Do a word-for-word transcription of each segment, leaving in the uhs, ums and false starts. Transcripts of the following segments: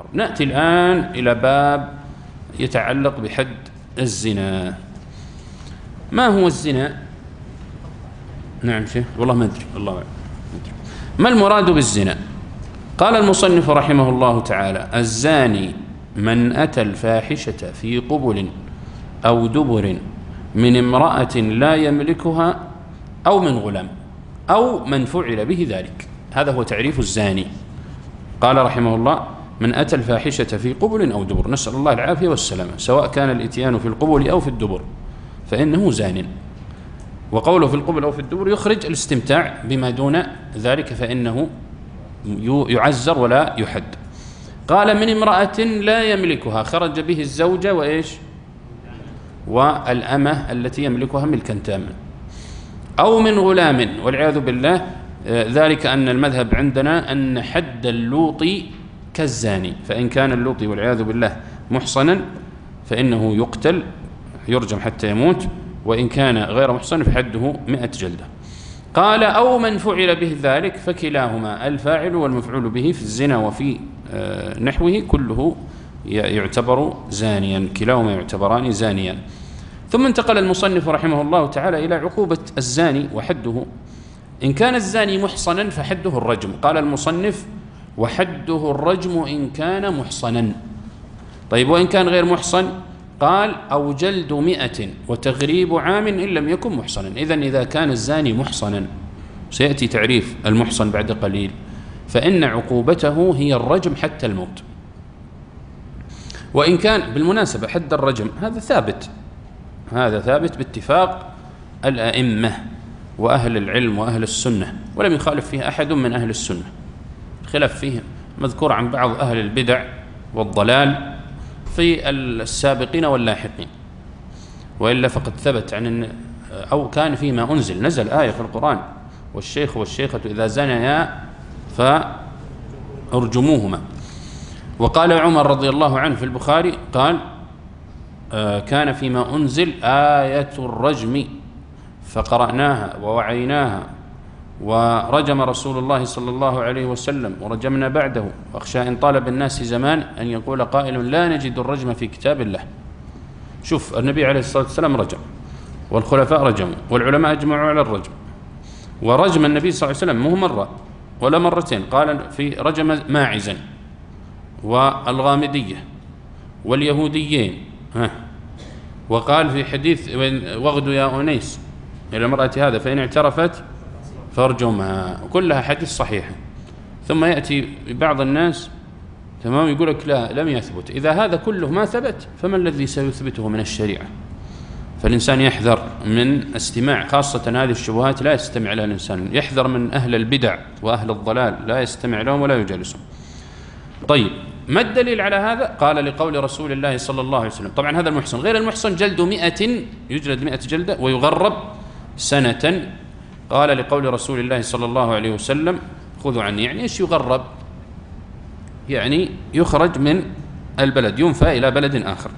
نأتي الآن إلى باب يتعلق بحد الزنا. ما هو الزنا؟ نعم شيخ، والله ما أدري، الله أعلم. ما المراد بالزنا؟ قال المصنف رحمه الله تعالى: الزاني من أتى الفاحشة في قبل أو دبر من امرأة لا يملكها أو من غلام أو من فعل به ذلك. هذا هو تعريف الزاني. قال رحمه الله: من أتى الفاحشة في قبل أو دبر، نسأل الله العافية والسلامة، سواء كان الإتيان في القبل أو في الدبر فإنه زان. وقوله في القبل أو في الدبر يخرج الاستمتاع، بما دون ذلك فإنه يعزر ولا يحد. قال: من امرأة لا يملكها، خرج به الزوجة وإيش والأمة التي يملكها ملكا تاما، أو من غلام، والعياذ بالله. ذلك أن المذهب عندنا أن حد اللوطي كالزاني، فإن كان اللوطي والعياذ بالله محصنا فإنه يقتل، يرجم حتى يموت، وإن كان غير محصن فحده مئة جلدة. قال: أو من فعل به ذلك، فكلاهما الفاعل والمفعول به في الزنا وفي نحوه كله يعتبر زانيا، كلاهما يعتبران زانيا. ثم انتقل المصنف رحمه الله تعالى إلى عقوبة الزاني وحده. إن كان الزاني محصنا فحده الرجم. قال المصنف: وحده الرجم إن كان محصنا. طيب، وإن كان غير محصن؟ قال: أو جلد مئة وتغريب عام إن لم يكن محصنا. إذن إذا كان الزاني محصنا، سيأتي تعريف المحصن بعد قليل، فإن عقوبته هي الرجم حتى الموت. وإن كان، بالمناسبة، حد الرجم هذا ثابت، هذا ثابت باتفاق الأئمة وأهل العلم وأهل السنة، ولم يخالف فيه أحد من أهل السنة. الخلاف فيه مذكور عن بعض أهل البدع والضلال في السابقين واللاحقين، وإلا فقد ثبت عن، أو كان فيما أنزل، نزل آية في القرآن: والشيخ والشيخة إذا زنيا فأرجموهما. وقال عمر رضي الله عنه في البخاري قال: آه كان فيما أنزل آية الرجم فقرأناها ووعيناها، ورجم رسول الله صلى الله عليه وسلم ورجمنا بعده، واخشى إن طال بالناس زمان أن يقول قائل لا نجد الرجم في كتاب الله. شوف، النبي عليه الصلاة والسلام رجم، والخلفاء رجموا، والعلماء أجمعوا على الرجم. ورجم النبي صلى الله عليه وسلم مو مرة ولا مرتين، قال في رجم ماعزا والغامدية واليهوديين، ها، وقال في حديث: واغدوا يا أنيس إلى المرأة هذا فإن اعترفت فارجمها. كلها حديث صحيحة. ثم يأتي بعض الناس تمام يقول لك لا، لم يثبت. إذا هذا كله ما ثبت فما الذي سيثبته من الشريعة؟ فالإنسان يحذر من استماع، خاصة هذه الشبهات لا يستمع لها الإنسان، يحذر من أهل البدع وأهل الضلال، لا يستمع لهم ولا يجالسهم. طيب، ما الدليل على هذا؟ قال: لقول رسول الله صلى الله عليه وسلم. طبعا هذا المحصن. غير المحصن جلد مئة، يجلد مئة جلدة ويغرب سنة. قال: لقول رسول الله صلى الله عليه وسلم خذوا عني. يعني إيش يغرب؟ يعني يخرج من البلد، ينفى إلى بلد آخر.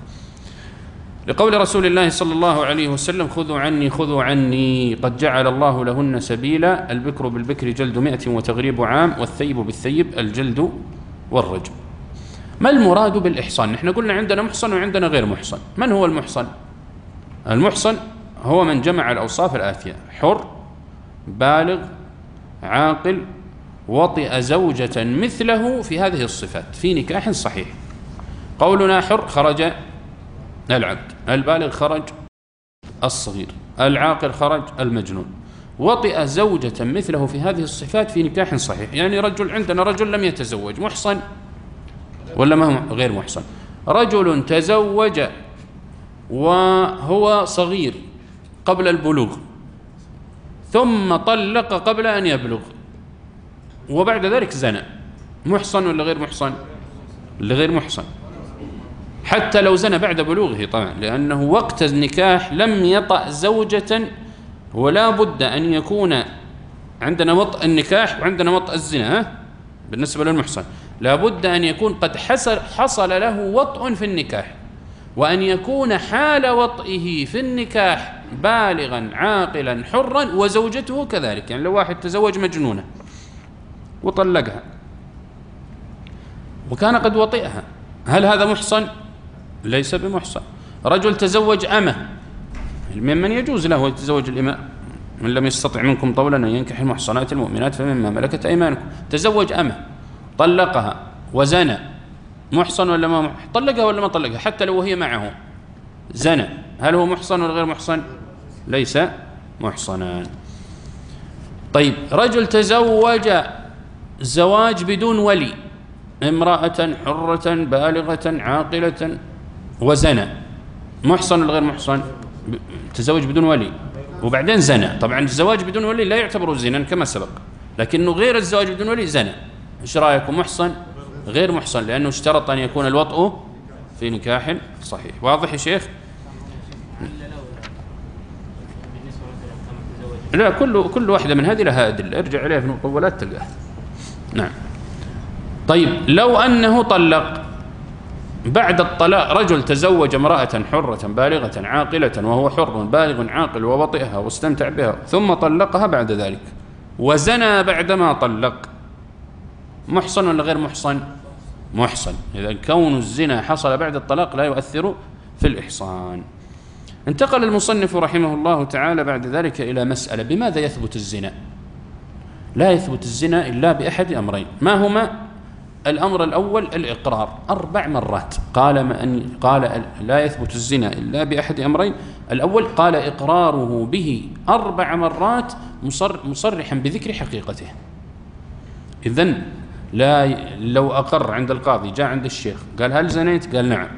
لقول رسول الله صلى الله عليه وسلم خذوا عني خذوا عني قد جعل الله لهن سبيلا، البكر بالبكر جلد مئة وتغريب عام، والثيب بالثيب الجلد والرجم. ما المراد بالإحصان؟ نحن قلنا عندنا محصن وعندنا غير محصن. من هو المحصن؟ المحصن هو من جمع الأوصاف الآتية: حر، بالغ، عاقل، وطئ زوجة مثله في هذه الصفات في نكاح صحيح. قولنا حر خرج العبد، البالغ خرج الصغير، العاقل خرج المجنون. وطئ زوجة مثله في هذه الصفات في نكاح صحيح، يعني رجل، عندنا رجل لم يتزوج، محصن ولا ما هو غير محصن؟ رجل تزوج وهو صغير قبل البلوغ، ثم طلق قبل أن يبلغ، وبعد ذلك زنى، محصن ولا غير محصن؟ لغير محصن، حتى لو زنى بعد بلوغه طبعا، لأنه وقت النكاح لم يطأ زوجة. ولا بد أن يكون عندنا وطأ النكاح وعندنا وطأ الزنا. بالنسبة للمحصن لا بد أن يكون قد حصل, حصل له وطء في النكاح، وأن يكون حال وطئه في النكاح بالغا عاقلا حرا، وزوجته كذلك. يعني لو واحد تزوج مجنونة وطلقها وكان قد وطئها، هل هذا محصن؟ ليس بمحصن. رجل تزوج أمة، ممن يجوز له يتزوج الإماء، من لم يستطع منكم طولا أن ينكح المحصنات المؤمنات فمما ملكت أيمانكم. تزوج أمة طلقها وزنى، محصن ولا ما محصن؟ طلقها ولا ما طلقها؟ حتى لو هي معه زنى، هل هو محصن ولا غير محصن؟ ليس محصنا. طيب رجل تزوج زواج بدون ولي، امرأة حرة بالغة عاقلة وزنى، محصن ولا غير محصن؟ تزوج بدون ولي وبعدين زنى. طبعا الزواج بدون ولي لا يعتبر زنا كما سبق، لكنه غير الزواج بدون ولي زنى. ايش رايكم؟ محصن غير محصن؟ لانه اشترط ان يكون الوطء في نكاح صحيح. واضح يا شيخ؟ لا، كل كل واحده من هذه لها ادله، ارجع عليها في المطولات تلقاها. نعم. طيب لو انه طلق بعد الطلاق، رجل تزوج امرأة حرة بالغة عاقلة وهو حر بالغ عاقل ووطئها واستمتع بها، ثم طلقها بعد ذلك وزنى بعدما طلق، محصن ولا غير محصن؟ محصن. إذا كون الزنا حصل بعد الطلاق لا يؤثر في الإحصان. انتقل المصنف رحمه الله تعالى بعد ذلك إلى مسألة: بماذا يثبت الزنا؟ لا يثبت الزنا إلا بأحد أمرين. ما هما؟ الأمر الأول الإقرار أربع مرات. قال أن قال لا يثبت الزنا إلا بأحد أمرين. الأول قال إقراره به أربع مرات مصر مصرحا بذكر حقيقته. إذن لا لو أقر عند القاضي، جاء عند الشيخ قال هل زنيت؟ قال نعم،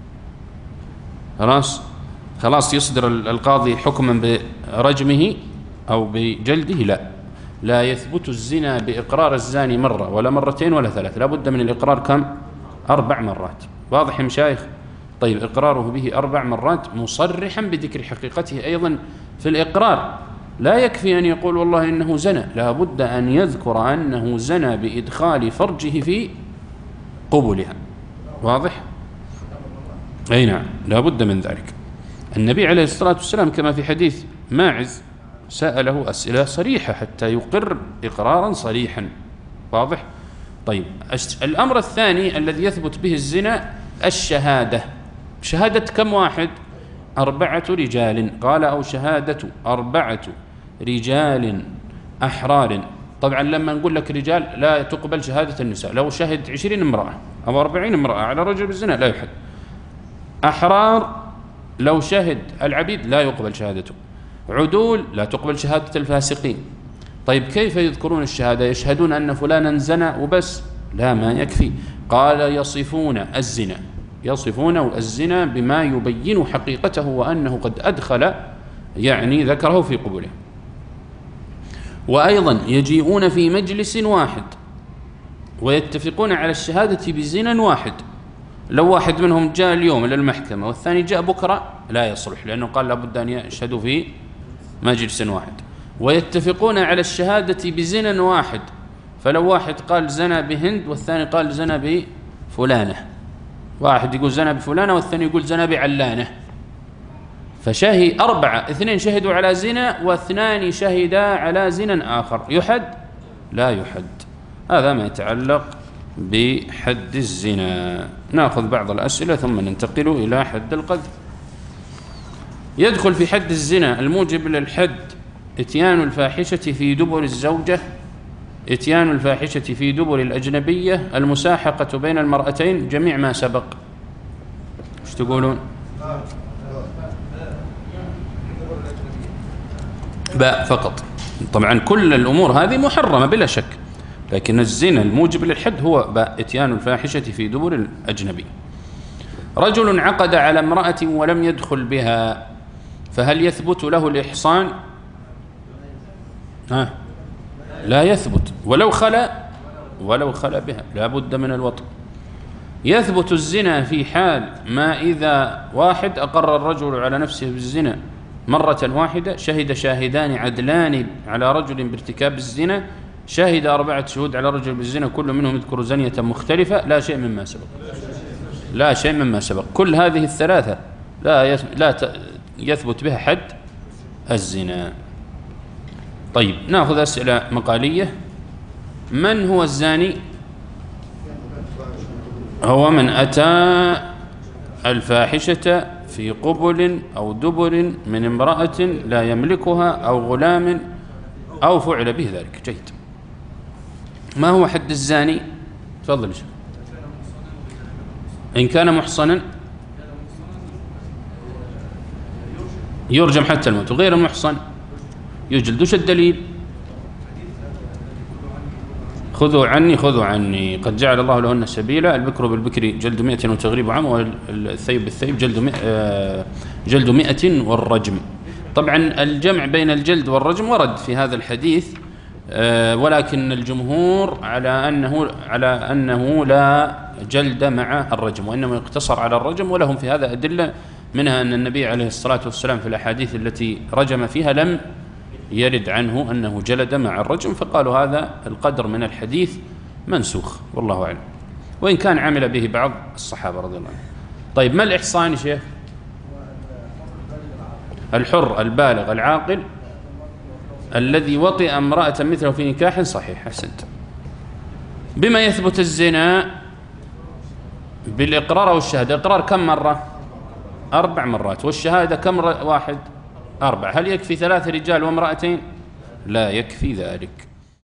خلاص خلاص يصدر القاضي حكما برجمه أو بجلده؟ لا، لا يثبت الزنا بإقرار الزاني مرة ولا مرتين ولا ثلاث، لا بد من الإقرار كم؟ أربع مرات. واضح يا مشايخ؟ طيب إقراره به أربع مرات مصرحا بذكر حقيقته. أيضا في الإقرار لا يكفي أن يقول والله إنه زنى، لا بد أن يذكر أنه زنى بإدخال فرجه في قبلها. واضح؟ أي نعم، لا بد من ذلك. النبي عليه الصلاة والسلام كما في حديث ماعز سأله أسئلة صريحة حتى يقر إقرارا صريحا. واضح؟ طيب الأمر الثاني الذي يثبت به الزنا الشهادة. شهادة كم واحد؟ أربعة رجال. قال أو شهادة أربعة رجال أحرار. طبعا لما نقول لك رجال لا تقبل شهادة النساء، لو شهد عشرين امرأة أو أربعين امرأة على رجل بالزنا لا يحد. أحرار لو شهد العبيد لا يقبل شهادته. عدول لا تقبل شهادة الفاسقين. طيب كيف يذكرون الشهادة؟ يشهدون أن فلانا زنى وبس؟ لا، ما يكفي. قال يصفون الزنا، يصفون الزنا بما يبين حقيقته وأنه قد أدخل يعني ذكره في قبوله. وأيضا يجيئون في مجلس واحد ويتفقون على الشهادة بزنا واحد. لو واحد منهم جاء اليوم إلى المحكمة والثاني جاء بكرة لا يصلح، لأنه قال لابد أن يشهدوا في مجلس واحد. ويتفقون على الشهادة بزنا واحد، فلو واحد قال زنا بهند والثاني قال زنا بفلانة، واحد يقول زنا بفلانة والثاني يقول زنا بعلانة، فشهي أربعة، اثنين شهدوا على زنا واثنان شهدا على زنا آخر، يحد؟ لا يحد. هذا ما يتعلق بحد الزنا. نأخذ بعض الأسئلة ثم ننتقل إلى حد القذف. يدخل في حد الزنا الموجب للحد إتيان الفاحشة في دبر الزوجة، إتيان الفاحشة في دبر الأجنبية، المساحقة بين المرأتين، جميع ما سبق. ايش تقولون؟ باء فقط. طبعا كل الأمور هذه محرمة بلا شك، لكن الزنا الموجب للحد هو باء، إتيان الفاحشة في دبر الأجنبي. رجل عقد على امرأة ولم يدخل بها، فهل يثبت له الإحصان؟ ها؟ لا يثبت، ولو خلا ولو خلا بها لا بد من الوطء. يثبت الزنا في حال ما إذا واحد أقر الرجل على نفسه بالزنا مرة واحدة، شهد شاهدان عدلان على رجل بارتكاب الزنا، شهد أربعة شهود على رجل بالزنا كل منهم يذكر زنية مختلفة، لا شيء مما سبق، لا شيء مما سبق. كل هذه الثلاثة لا لا يثبت بها حد الزنا. طيب نأخذ أسئلة مقالية. من هو الزاني؟ هو من أتى الفاحشة في قبل أو دبر من امرأة لا يملكها أو غلام أو فعل به ذلك. جيد. ما هو حد الزاني؟ تفضل. إن كان محصنا يرجم حتى الموت، وغير المحصن يجلد. وش الدليل؟ خذوا عني خذوا عني قد جعل الله لهن سبيلا، البكر بالبكر جلد مئة وتغريب عام، والثيب بالثيب جلد مئة جلد مئة والرجم. طبعا الجمع بين الجلد والرجم ورد في هذا الحديث، ولكن الجمهور على أنه على أنه لا جلد مع الرجم، وإنما يقتصر على الرجم. ولهم في هذا أدلة، منها أن النبي عليه الصلاة والسلام في الأحاديث التي رجم فيها لم يرد عنه أنه جلد مع الرجم، فقالوا هذا القدر من الحديث منسوخ والله أعلم، وإن كان عمل به بعض الصحابة رضي الله عنهم. طيب ما الإحصان يا شيخ؟ الحر البالغ العاقل الذي وطئ امرأة مثله في نكاح صحيح. أحسنت. بما يثبت الزنا؟ بالإقرار أو الشهادة. الإقرار كم مرة؟ أربع مرات. والشهادة كم واحد؟ أربع. هل يكفي ثلاث رجال وامرأتين؟ لا يكفي ذلك.